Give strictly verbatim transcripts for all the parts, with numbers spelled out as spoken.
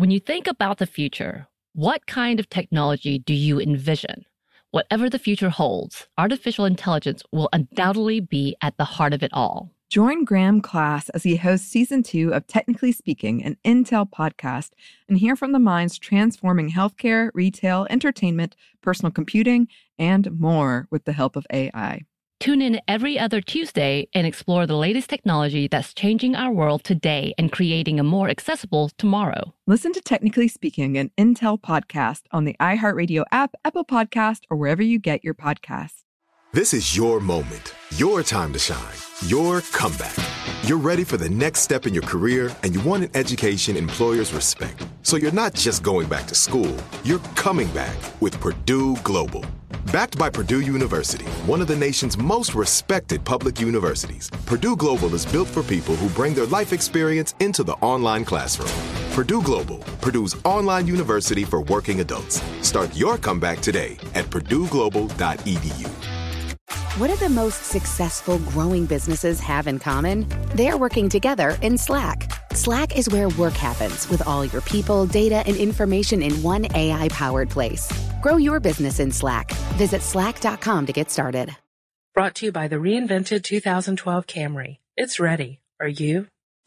When you think about the future, what kind of technology do you envision? Whatever the future holds, artificial intelligence will undoubtedly be at the heart of it all. Join Graham Class as he hosts season two of Technically Speaking, an Intel podcast, and hear from the minds transforming healthcare, retail, entertainment, personal computing, and more with the help of A I. Tune in every other Tuesday and explore the latest technology that's changing our world today and creating a more accessible tomorrow. Listen to Technically Speaking, an Intel podcast on the iHeartRadio app, Apple Podcast, or wherever you get your podcasts. This is your moment, your time to shine, your comeback. You're ready for the next step in your career, and you want an education employers respect. So you're not just going back to school, you're coming back with Purdue Global. Backed by Purdue University, one of the nation's most respected public universities, Purdue Global is built for people who bring their life experience into the online classroom. Purdue Global, Purdue's online university for working adults. Start your comeback today at purdue global dot e d u. What do the most successful growing businesses have in common? They're working together in Slack. Slack is where work happens with all your people, data, and information in one A I-powered place. Grow your business in Slack. Visit slack dot com to get started. Brought to you by the reinvented two thousand twelve Camry. It's ready. Are you?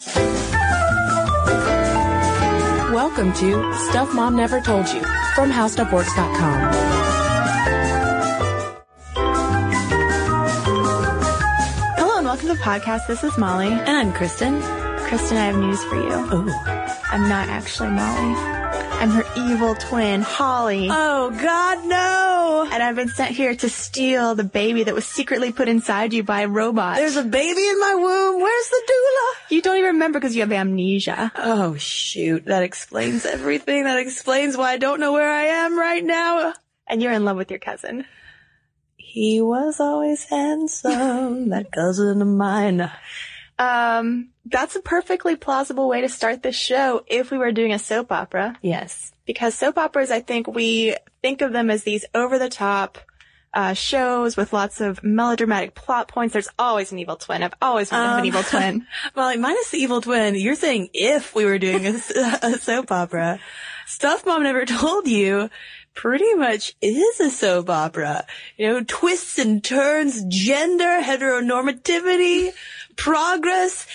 Welcome to Stuff Mom Never Told You from how stuff works dot com. Welcome to the podcast. This is Molly. And I'm Kristen. Kristen, I have news for you. Oh. I'm not actually Molly. I'm her evil twin, Holly. Oh, God, no! And I've been sent here to steal the baby that was secretly put inside you by a robot. There's a baby in my womb. Where's the doula? You don't even remember because you have amnesia. Oh, shoot. That explains everything. That explains why I don't know where I am right now. And you're in love with your cousin. He was always handsome, that cousin of mine. Um, that's a perfectly plausible way to start this show if we were doing a soap opera. Yes. Because soap operas, I think we think of them as these over-the-top uh shows with lots of melodramatic plot points. There's always an evil twin. I've always wanted um, to have an evil twin. Well, minus the evil twin, you're saying if we were doing a, a soap opera. Stuff Mom Never Told You pretty much is a soap opera. You know, twists and turns, gender, heteronormativity, progress,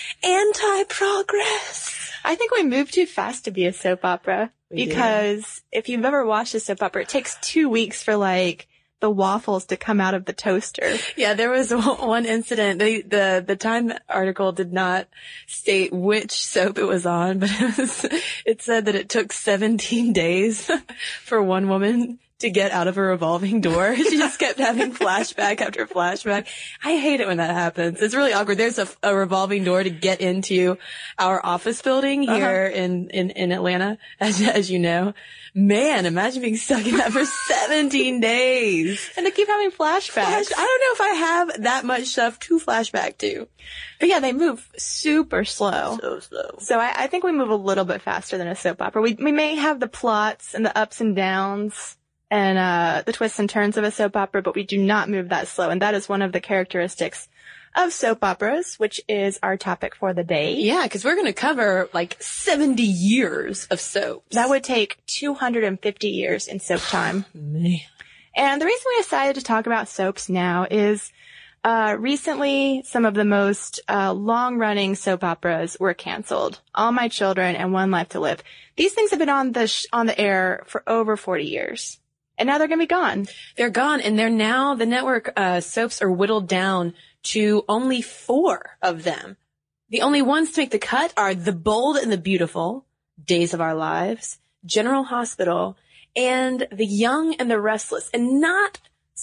anti-progress. I think we moved too fast to be a soap opera. We because did. If you've ever watched a soap opera, it takes two weeks for like the waffles to come out of the toaster. Yeah, there was one incident. They, the the Time article did not state which soap it was on, but it was it said that it took seventeen days for one woman to get out of a revolving door. She just kept having flashback after flashback. I hate it when that happens. It's really awkward. There's a, a revolving door to get into our office building here uh-huh. in, in, in Atlanta, as, as you know. Man, imagine being stuck in that for seventeen days. And to keep having flashbacks. Flash, I don't know if I have that much stuff to flashback to. But yeah, they move super slow. So slow. So I, I think we move a little bit faster than a soap opera. We, we may have the plots and the ups and downs and uh the twists and turns of a soap opera, but we do not move that slow. And that is one of the characteristics of soap operas, which is our topic for the day. Yeah, because we're going to cover like seventy years of soaps. That would take two hundred fifty years in soap time. Man. And the reason we decided to talk about soaps now is uh recently some of the most uh long-running soap operas were canceled. All My Children and One Life to Live. These things have been on the sh- on the air for over forty years. And now they're going to be gone. They're gone, and they're now, the network uh soaps are whittled down to only four of them. The only ones to make the cut are The Bold and the Beautiful, Days of Our Lives, General Hospital, and The Young and the Restless. And not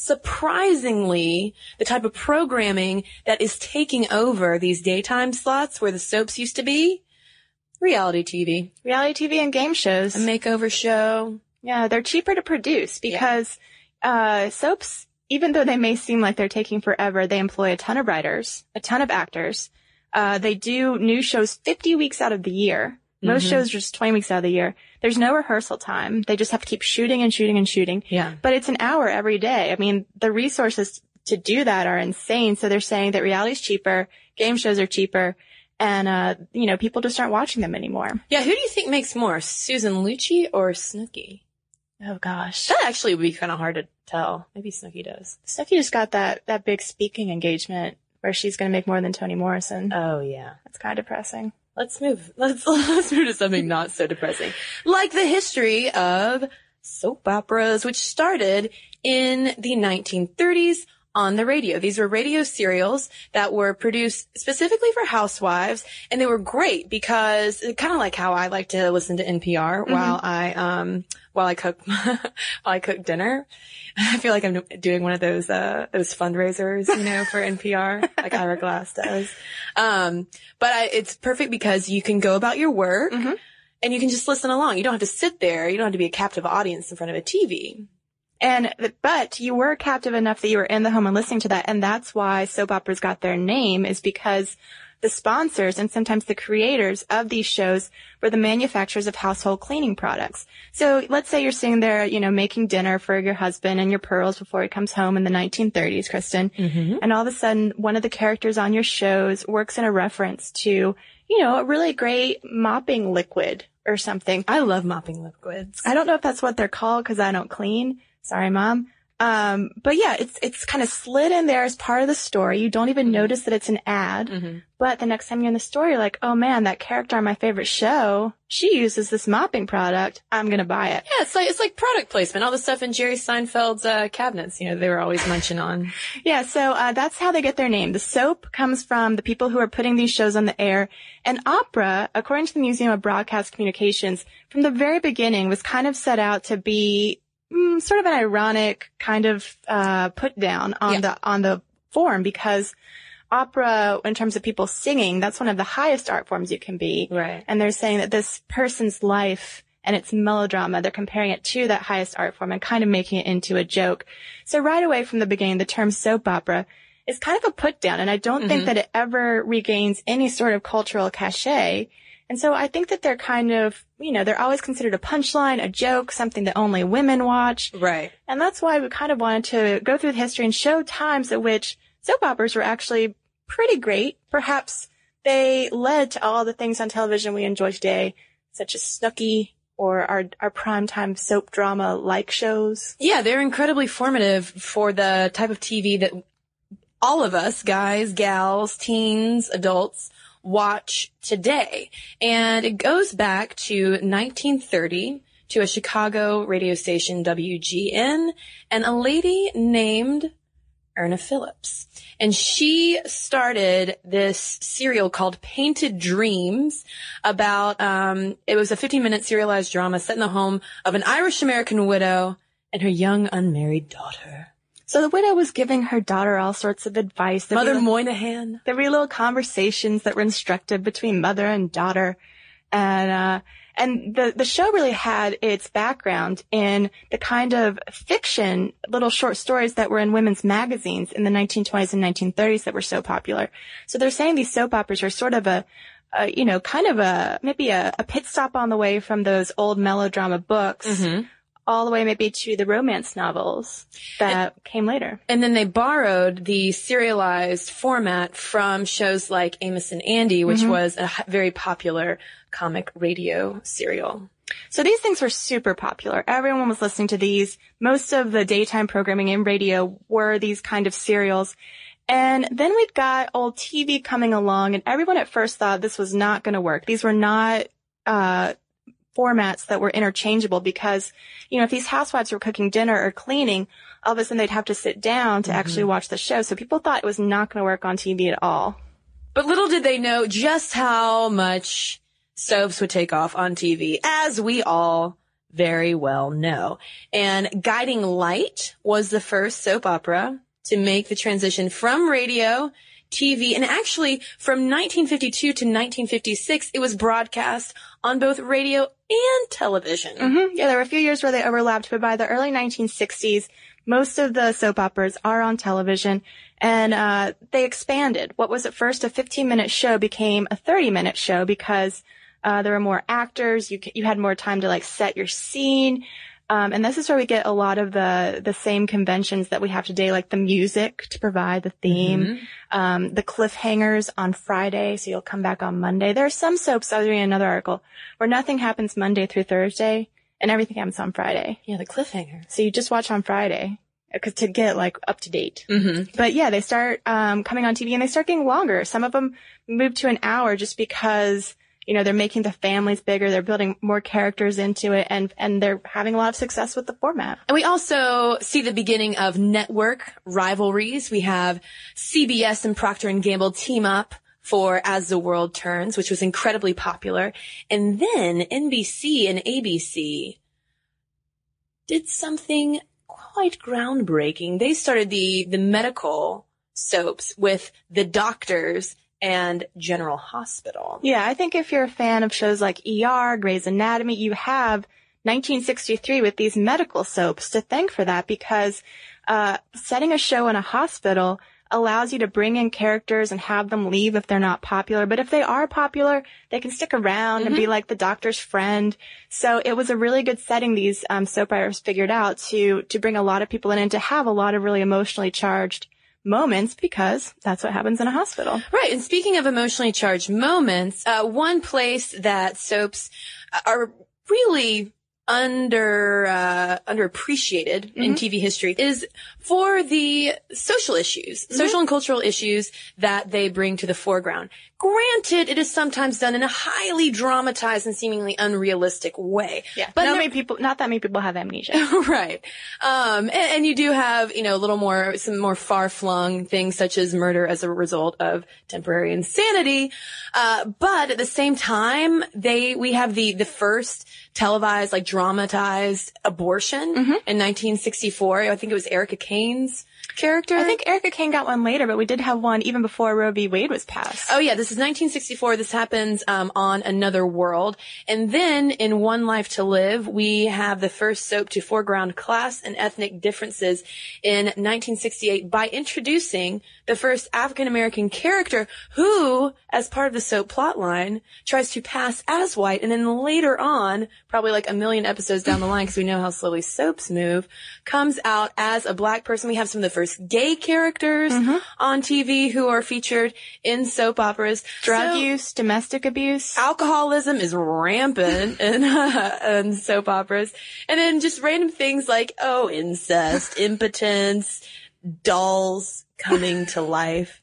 surprisingly, the type of programming that is taking over these daytime slots where the soaps used to be, reality T V. Reality T V and game shows. A makeover show. Yeah, they're cheaper to produce because yeah. uh soaps, even though they may seem like they're taking forever, they employ a ton of writers, a ton of actors. Uh they do new shows fifty weeks out of the year. Most mm-hmm. shows are just twenty weeks out of the year. There's no rehearsal time. They just have to keep shooting and shooting and shooting. Yeah. But it's an hour every day. I mean, the resources to do that are insane. So they're saying that reality's cheaper, game shows are cheaper, And, uh, you know, people just aren't watching them anymore. Yeah, who do you think makes more, Susan Lucci or Snooki? Oh, gosh. That actually would be kind of hard to tell. Maybe Snooki does. Snooki just got that, that big speaking engagement where she's going to make more than Toni Morrison. Oh, yeah. That's kind of depressing. Let's move. Let's, let's move to something not so depressing. Like the history of soap operas, which started in the nineteen thirties on the radio. These were radio serials that were produced specifically for housewives, and they were great because kind of like how I like to listen to N P R mm-hmm. while I um while I cook while I cook dinner. I feel like I'm doing one of those uh those fundraisers, you know, for N P R, like Ira Glass does. Um, but I, it's perfect because you can go about your work mm-hmm. and you can just listen along. You don't have to sit there. You don't have to be a captive audience in front of a T V. And, but you were captive enough that you were in the home and listening to that. And that's why soap operas got their name, is because the sponsors and sometimes the creators of these shows were the manufacturers of household cleaning products. So let's say you're sitting there, you know, making dinner for your husband and your pearls before he comes home in the nineteen thirties, Kristen. Mm-hmm. And all of a sudden, one of the characters on your shows works in a reference to, you know, a really great mopping liquid or something. I love mopping liquids. I don't know if that's what they're called because I don't clean. Sorry, Mom. Um, but yeah, it's, it's kind of slid in there as part of the story. You don't even mm-hmm. notice that it's an ad. Mm-hmm. But the next time you're in the story, you're like, oh man, that character on my favorite show, she uses this mopping product. I'm going to buy it. Yeah, it's like, it's like product placement. All the stuff in Jerry Seinfeld's, uh, cabinets, you know, they were always munching on. Yeah. So, uh, that's how they get their name. The soap comes from the people who are putting these shows on the air. And opera, according to the Museum of Broadcast Communications, from the very beginning was kind of set out to be Mm, sort of an ironic kind of uh put down on yeah. the on the form, because opera, in terms of people singing, that's one of the highest art forms you can be. Right. And they're saying that this person's life and its melodrama, they're comparing it to that highest art form and kind of making it into a joke. So right away from the beginning, the term soap opera is kind of a put down, and I don't mm-hmm. think that it ever regains any sort of cultural cachet. And so I think that they're kind of, you know, they're always considered a punchline, a joke, something that only women watch. Right. And that's why we kind of wanted to go through the history and show times at which soap operas were actually pretty great. Perhaps they led to all the things on television we enjoy today, such as Snooki or our, our primetime soap drama-like shows. Yeah, they're incredibly formative for the type of T V that all of us, guys, gals, teens, adults, watch today. And it goes back to nineteen thirty to a Chicago radio station, W G N, and a lady named Erna Phillips. And she started this serial called Painted Dreams about, um, it was a fifteen minute serialized drama set in the home of an Irish-American widow and her young unmarried daughter. So the widow was giving her daughter all sorts of advice. There'd Mother be, Moynihan. There were little conversations that were instructive between mother and daughter. And, uh, and the, the show really had its background in the kind of fiction, little short stories that were in women's magazines in the nineteen twenties and nineteen thirties that were so popular. So they're saying these soap operas are sort of a, a you know, kind of a, maybe a, a pit stop on the way from those old melodrama books. Mm-hmm. All the way maybe to the romance novels that and, came later. And then they borrowed the serialized format from shows like Amos and Andy, which mm-hmm. was a very popular comic radio serial. So these things were super popular. Everyone was listening to these. Most of the daytime programming in radio were these kind of serials. And then we've got old T V coming along, and everyone at first thought this was not going to work. These were not uh formats that were interchangeable, because, you know, if these housewives were cooking dinner or cleaning, all of a sudden they'd have to sit down to mm-hmm. actually watch the show. So people thought it was not going to work on T V at all. But little did they know just how much soaps would take off on T V, as we all very well know. And Guiding Light was the first soap opera to make the transition from radio, T V, and actually from nineteen fifty-two to nineteen fifty-six, it was broadcast on both radio and television. Mm-hmm. Yeah, there were a few years where they overlapped, but by the early nineteen sixties, most of the soap operas are on television, and uh they expanded. What was at first a fifteen minute show became a thirty minute show because uh there were more actors, you you had more time to like set your scene. Um, and this is where we get a lot of the, the same conventions that we have today, like the music to provide the theme, mm-hmm. um, the cliffhangers on Friday, so you'll come back on Monday. There are some soaps, I was reading another article, where nothing happens Monday through Thursday, and everything happens on Friday. Yeah, the cliffhanger. So you just watch on Friday, cause to get like up to date. Mm-hmm. But yeah, they start, um, coming on T V and they start getting longer. Some of them move to an hour just because, you know, they're making the families bigger. They're building more characters into it, and, and they're having a lot of success with the format. And we also see the beginning of network rivalries. We have C B S and Procter and Gamble team up for As the World Turns, which was incredibly popular. And then N B C and A B C did something quite groundbreaking. They started the, the medical soaps with The Doctors and General Hospital. Yeah, I think if you're a fan of shows like E R, Grey's Anatomy, you have nineteen sixty-three with these medical soaps to thank for that, because uh setting a show in a hospital allows you to bring in characters and have them leave if they're not popular. But if they are popular, they can stick around mm-hmm. and be like the doctor's friend. So it was a really good setting these um soap writers figured out to to bring a lot of people in and to have a lot of really emotionally charged moments, because that's what happens in a hospital. Right. And speaking of emotionally charged moments, uh, one place that soaps are really under, uh, underappreciated mm-hmm. in T V history is for the social issues, mm-hmm. social and cultural issues that they bring to the foreground. Granted, it is sometimes done in a highly dramatized and seemingly unrealistic way. Yeah. But not many people, not that many people have amnesia. Right. Um, and, and you do have, you know, a little more, some more far-flung things such as murder as a result of temporary insanity. Uh, but at the same time, they, we have the, the first televised, like dramatized abortion mm-hmm. in nineteen sixty-four. I think it was Erica Kane's character. I think Erica Kane got one later, but we did have one even before Roe v. Wade was passed. Oh yeah, this is nineteen sixty-four. This happens um on Another World. And then in One Life to Live, we have the first soap to foreground class and ethnic differences in nineteen sixty-eight by introducing the first African-American character who, as part of the soap plotline, tries to pass as white, and then later on, probably like a million episodes down the line, because we know how slowly soaps move, comes out as a black person. We have some of the first gay characters mm-hmm. on T V who are featured in soap operas. Drug so, use, domestic abuse. Alcoholism is rampant in, uh, in soap operas. And then just random things like, oh, incest, impotence, dolls coming to life.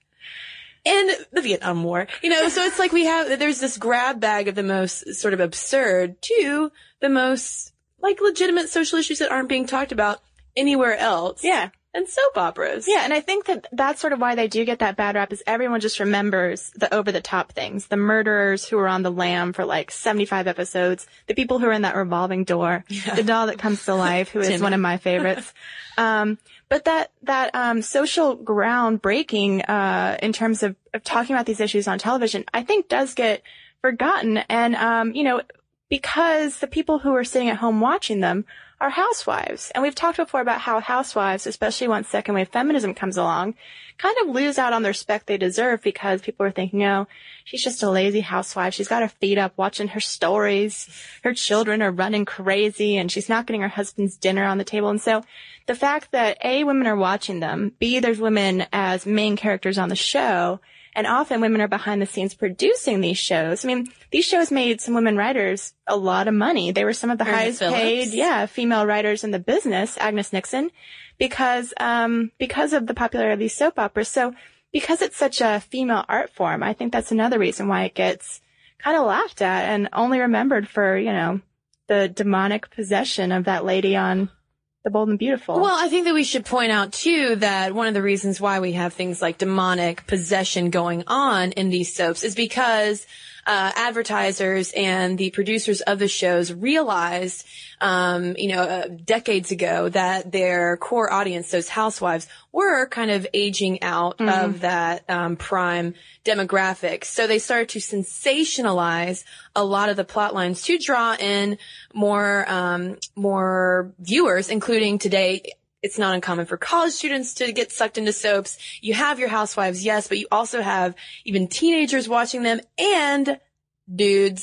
And the Vietnam War, you know, so it's like we have, there's this grab bag of the most sort of absurd to the most, like, legitimate social issues that aren't being talked about anywhere else. Yeah. And soap operas. Yeah, and I think that that's sort of why they do get that bad rap, is everyone just remembers the over-the-top things. The murderers who were on the lam for like seventy-five episodes, the people who are in that revolving door, yeah. the doll that comes to life, who is Timmy. One of my favorites. um, but that, that, um, social ground breaking, uh, in terms of, of talking about these issues on television, I think does get forgotten. And, um, you know, because the people who are sitting at home watching them are housewives. And we've talked before about how housewives, especially once second wave feminism comes along, kind of lose out on the respect they deserve, because people are thinking, oh, she's just a lazy housewife. She's got her feet up watching her stories. Her children are running crazy and she's not getting her husband's dinner on the table. And so the fact that A, women are watching them, B, there's women as main characters on the show, and often women are behind the scenes producing these shows. I mean, these shows made some women writers a lot of money. They were some of the Mary highest Phillips. paid, yeah, female writers in the business, Agnes Nixon, because, um, because of the popularity of these soap operas. So because it's such a female art form, I think that's another reason why it gets kind of laughed at and only remembered for, you know, the demonic possession of that lady on The Bold and Beautiful. Well, I think that we should point out, too, that one of the reasons why we have things like demonic possession going on in these soaps is because uh advertisers and the producers of the shows realized, um, you know, uh, decades ago that their core audience, those housewives, were kind of aging out mm-hmm. of that um prime demographic. So they started to sensationalize a lot of the plot lines to draw in more um more viewers, including today. It's not uncommon for college students to get sucked into soaps. You have your housewives, yes, but you also have even teenagers watching them and dudes.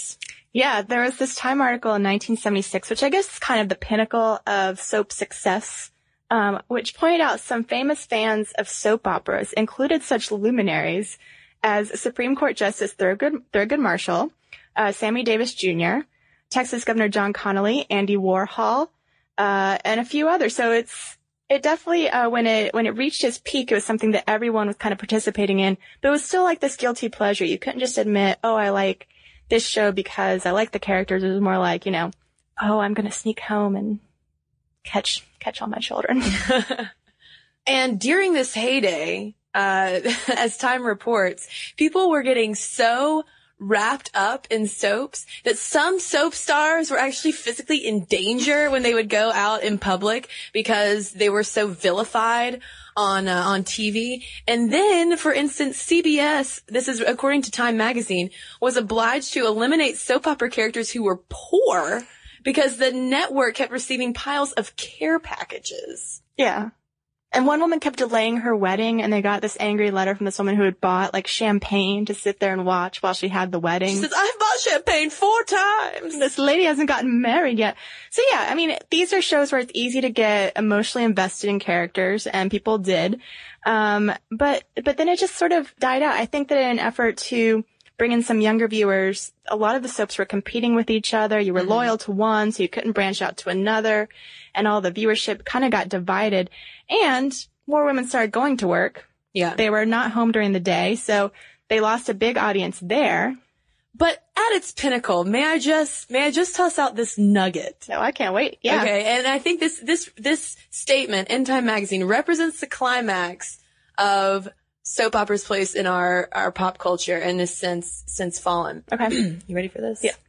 Yeah, there was this Time article in nineteen seventy-six, which I guess is kind of the pinnacle of soap success, um, which pointed out some famous fans of soap operas included such luminaries as Supreme Court Justice Thurgood, Thurgood Marshall, uh, Sammy Davis Junior, Texas Governor John Connally, Andy Warhol, uh, and a few others. So it's it definitely uh, when it when it reached its peak, it was something that everyone was kind of participating in, but it was still like this guilty pleasure. You couldn't just admit, oh, I like this show because I like the characters. It was more like, you know, oh, I'm going to sneak home and catch, catch all my children. And during this heyday, uh, as Time reports, people were getting so wrapped up in soaps that some soap stars were actually physically in danger when they would go out in public because they were so vilified on uh, on T V. And then, for instance, C B S, this is according to Time magazine, was obliged to eliminate soap opera characters who were poor because the network kept receiving piles of care packages. Yeah. And one woman kept delaying her wedding, and they got this angry letter from this woman who had bought, like, champagne to sit there and watch while she had the wedding. She says, I've bought champagne four times. This lady hasn't gotten married yet. So, yeah, I mean, these are shows where it's easy to get emotionally invested in characters, and people did. Um, but, but then it just sort of died out. I think that in an effort to bring in some younger viewers, a lot of the soaps were competing with each other. You were mm-hmm. loyal to one, so you couldn't branch out to another. And all the viewership kind of got divided. And more women started going to work. Yeah. They were not home during the day, so they lost a big audience there. But at its pinnacle, may I just, may I just toss out this nugget? No, I can't wait. Yeah. Okay. And I think this, this, this statement in Time magazine represents the climax of soap opera's place in our, our pop culture and has since, since fallen. Okay. You ready for this? Yeah.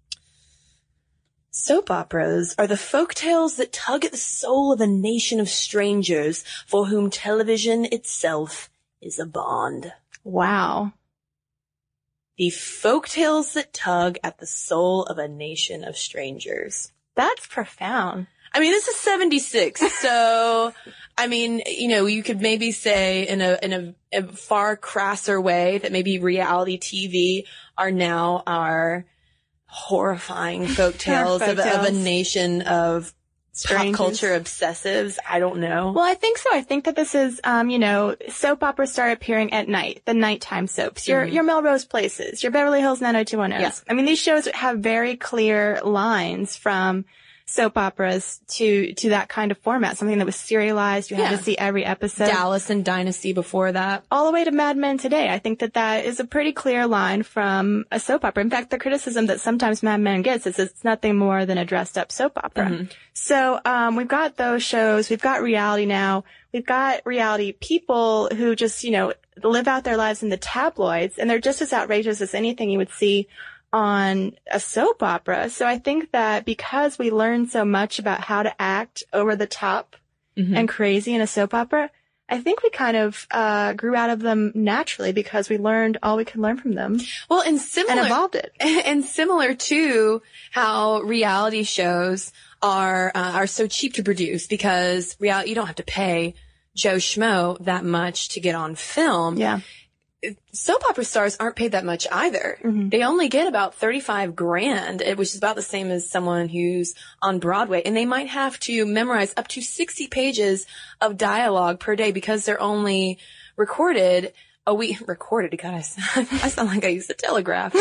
Soap operas are the folk tales that tug at the soul of a nation of strangers for whom television itself is a bond. Wow. The folk tales that tug at the soul of a nation of strangers. That's profound. I mean, this is seventy-six, so, I mean, you know, you could maybe say in a, in a, a far crasser way that maybe reality T V are now our horrifying folk tales of, of a nation of Strangers. Pop culture obsessives. I don't know. Well, I think so. I think that this is, um, you know, soap operas start appearing at night, the nighttime soaps, your, Mm-hmm. your Melrose Places, your Beverly Hills nine oh two one oh. Yeah. I mean, these shows have very clear lines from soap operas to, to that kind of format, something that was serialized. You had Yeah. to see every episode. Dallas and Dynasty before that. All the way to Mad Men today. I think that that is a pretty clear line from a soap opera. In fact, the criticism that sometimes Mad Men gets is it's nothing more than a dressed up soap opera. Mm-hmm. So, um, we've got those shows. We've got reality now. We've got reality people who just, you know, live out their lives in the tabloids, and they're just as outrageous as anything you would see on a soap opera. So I think that because we learned so much about how to act over the top Mm-hmm. and crazy in a soap opera, I think we kind of uh grew out of them naturally because we learned all we could learn from them Well, and similar, and evolved it. and similar to how reality shows are, uh, are so cheap to produce because reality, you don't have to pay Joe Schmo that much to get on film. Yeah. Soap opera stars aren't paid that much either. Mm-hmm. They only get about thirty-five grand, which is about the same as someone who's on Broadway. And they might have to memorize up to sixty pages of dialogue per day because they're only recorded a week, recorded, guys. I sound like I used the telegraph,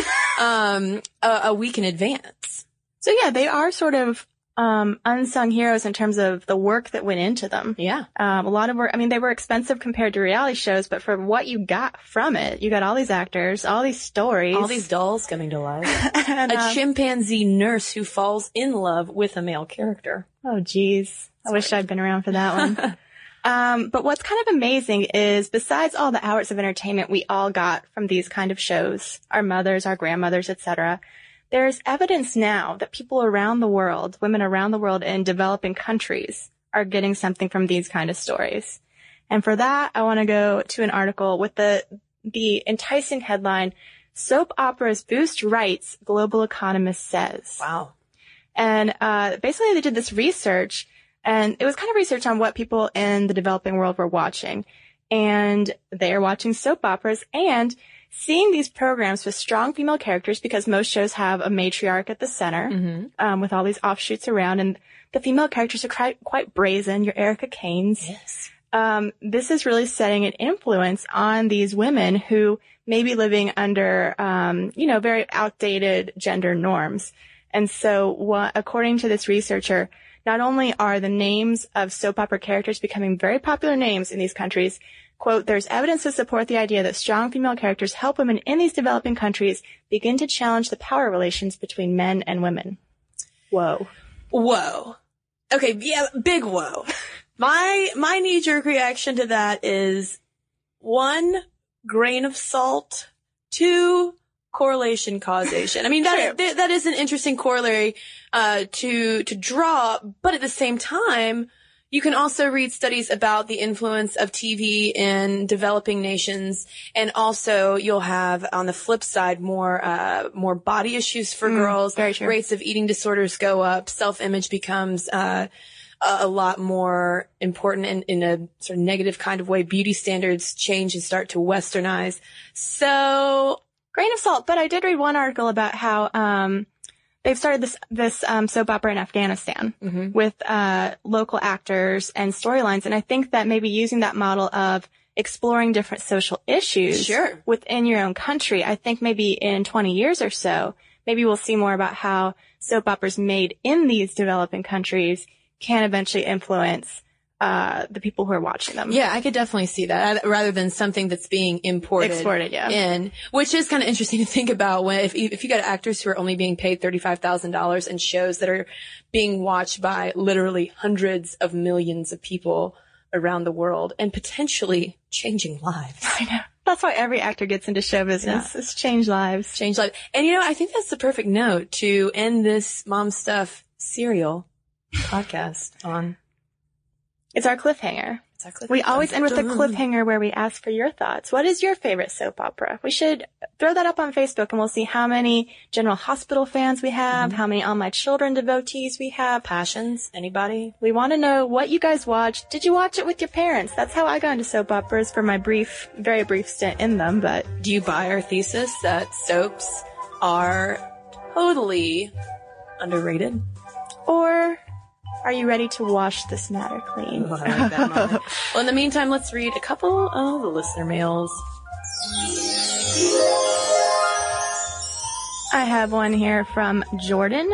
um, a, a week in advance. So yeah, they are sort of um unsung heroes in terms of the work that went into them. Yeah. Um, a lot of work. I mean, they were expensive compared to reality shows, but for what you got from it, you got all these actors, all these stories, All these dolls coming to life. and, A um, chimpanzee nurse who falls in love with a male character. Oh, geez. I wish I'd been around for that one. um, but what's kind of amazing is besides all the hours of entertainment we all got from these kind of shows, our mothers, our grandmothers, et cetera, there's evidence now that people around the world, women around the world in developing countries, are getting something from these kind of stories. And for that, I want to go to an article with the the enticing headline, Soap Operas Boost Rights, Global Economist Says. Wow. And uh basically they did this research, and it was kind of research on what people in the developing world were watching. And they are watching soap operas, and seeing these programs with strong female characters, because most shows have a matriarch at the center, mm-hmm. um, with all these offshoots around, and the female characters are quite, quite brazen. Your Erica Kanes. Yes. Um, this is really setting an influence on these women who may be living under, um, you know, very outdated gender norms. And so, what, according to this researcher, not only are the names of soap opera characters becoming very popular names in these countries, quote, there's evidence to support the idea that strong female characters help women in these developing countries begin to challenge the power relations between men and women. Whoa. Whoa. Okay, yeah, big whoa. My, my knee-jerk reaction to that is, one, grain of salt, two, correlation causation. I mean, that, that, that is an interesting corollary, uh, to, to draw, but at the same time, you can also read studies about the influence of T V in developing nations, and also you'll have, on the flip side, more, uh, more body issues for mm, girls. Very true. Rates of eating disorders go up, self-image becomes, uh, a lot more important in, in a sort of negative kind of way. Beauty standards change and start to westernize. So, grain of salt. But I did read one article about how um they've started this this um soap opera in Afghanistan mm-hmm. with uh local actors and storylines, and I think that maybe using that model of exploring different social issues sure. within your own country, I think maybe in twenty years or so, maybe we'll see more about how soap operas made in these developing countries can eventually influence uh the people who are watching them. Yeah, I could definitely see that, rather than something that's being imported, Exported, yeah. in, which is kind of interesting to think about when if you, if you got actors who are only being paid thirty-five thousand dollars in shows that are being watched by literally hundreds of millions of people around the world and potentially changing lives. I know. That's why every actor gets into show business. Yeah. It's change lives. Change lives. And you know, I think that's the perfect note to end this Mom Stuff serial podcast on. It's our cliffhanger. It's our cliffhanger. We always end with a cliffhanger where we ask for your thoughts. What is your favorite soap opera? We should throw that up on Facebook, and we'll see how many General Hospital fans we have, mm-hmm. how many All My Children devotees we have. Passions? Anybody? We want to know what you guys watched. Did you watch it with your parents? That's how I got into soap operas for my brief, very brief stint in them, but... Do you buy our thesis that soaps are totally underrated? Or... are you ready to wash this matter clean? Oh, I like that moment. Well, in the meantime, let's read a couple of the listener mails. I have one here from Jordan,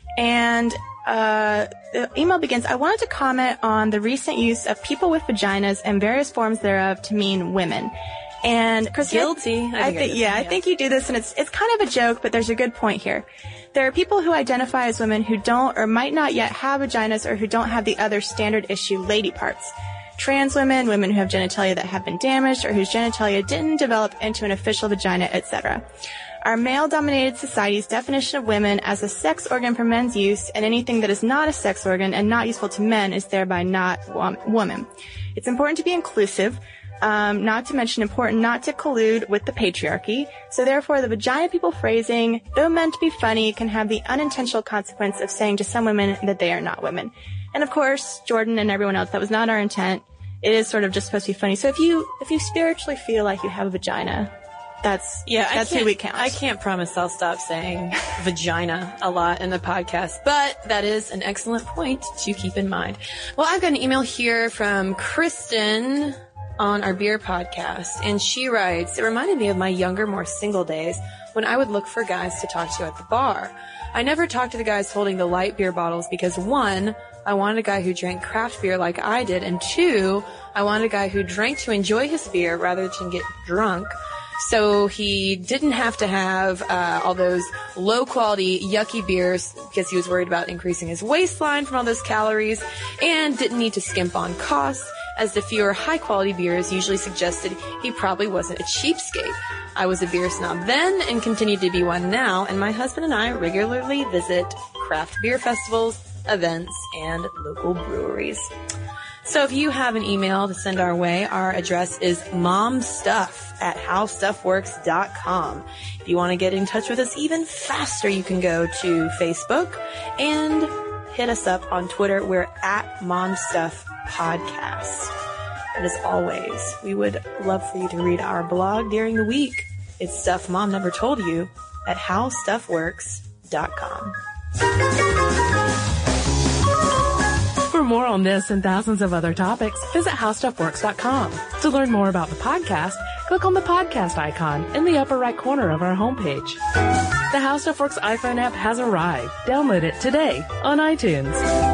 and uh, the email begins, I wanted to comment on the recent use of people with vaginas and various forms thereof to mean women. And Chris, guilty. I, I think, yeah, I think you do this, and it's it's kind of a joke, but there's a good point here. There are people who identify as women who don't or might not yet have vaginas, or who don't have the other standard issue lady parts. Trans women, women who have genitalia that have been damaged, or whose genitalia didn't develop into an official vagina, et cetera. Our male-dominated society's definition of women as a sex organ for men's use, and anything that is not a sex organ and not useful to men is thereby not wom- woman. It's important to be inclusive. Um, not to mention important not to collude with the patriarchy. So therefore, the vagina people phrasing, though meant to be funny, can have the unintentional consequence of saying to some women that they are not women. And of course, Jordan and everyone else, that was not our intent. It is sort of just supposed to be funny. So if you, if you spiritually feel like you have a vagina, that's, yeah, that's who we count. I can't promise I'll stop saying vagina a lot in the podcast, but that is an excellent point to keep in mind. Well, I've got an email here from Kristen on our beer podcast, and she writes, it reminded me of my younger, more single days when I would look for guys to talk to at the bar. I never talked to the guys holding the light beer bottles because, one, I wanted a guy who drank craft beer like I did, and two, I wanted a guy who drank to enjoy his beer rather than get drunk. So he didn't have to have uh, all those low-quality, yucky beers because he was worried about increasing his waistline from all those calories, and didn't need to skimp on costs, as the fewer high-quality beers usually suggested he probably wasn't a cheapskate. I was a beer snob then and continue to be one now, and my husband and I regularly visit craft beer festivals, events, and local breweries. So if you have an email to send our way, our address is momstuff at howstuffworks dot com. If you want to get in touch with us even faster, you can go to Facebook and hit us up on Twitter. We're at momstuff podcast. And as always, we would love for you to read our blog during the week It's stuff mom never told you at how stuff works dot com. For more on this and thousands of other topics, visit how stuff works dot com. To learn more about the podcast, click on the podcast icon in the upper right corner of our homepage. The How Stuff Works iPhone app has arrived. Download it today on iTunes.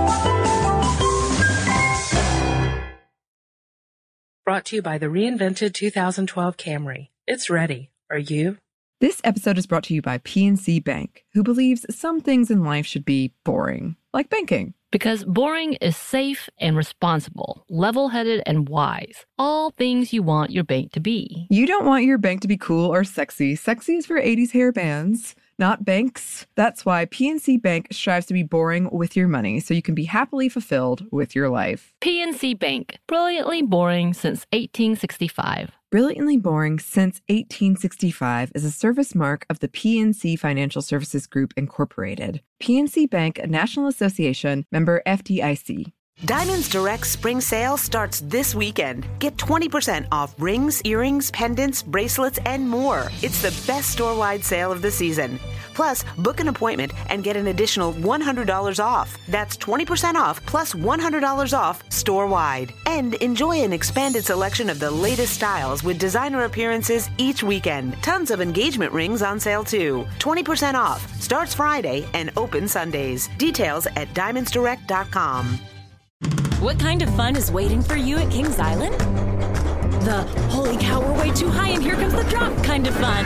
Brought to you by the reinvented two thousand twelve Camry. It's ready. Are you? This episode is brought to you by P N C Bank, who believes some things in life should be boring, like banking. Because boring is safe and responsible, level-headed and wise. All things you want your bank to be. You don't want your bank to be cool or sexy. Sexy is for eighties hair bands, not banks. That's why P N C Bank strives to be boring with your money so you can be happily fulfilled with your life. P N C Bank, brilliantly boring since eighteen sixty-five. Brilliantly Boring Since eighteen sixty-five is a service mark of the P N C Financial Services Group, Incorporated. P N C Bank, a National Association, member F D I C. Diamonds Direct Spring Sale starts this weekend. Get twenty percent off rings, earrings, pendants, bracelets, and more. It's the best store-wide sale of the season. Plus, book an appointment and get an additional one hundred dollars off. That's twenty percent off plus one hundred dollars off store-wide. And enjoy an expanded selection of the latest styles with designer appearances each weekend. Tons of engagement rings on sale too. twenty percent off. Starts Friday and open Sundays. Details at diamonds direct dot com. What kind of fun is waiting for you at Kings Island? The holy cow, we're way too high and here comes the drop kind of fun.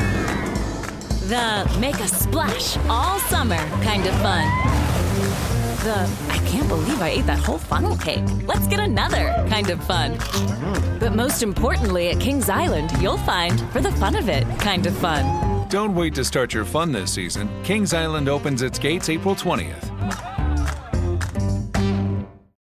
The make a splash all summer kind of fun. The I can't believe I ate that whole funnel cake. Let's get another kind of fun. But most importantly, at Kings Island, you'll find for the fun of it kind of fun. Don't wait to start your fun this season. Kings Island opens its gates April twentieth.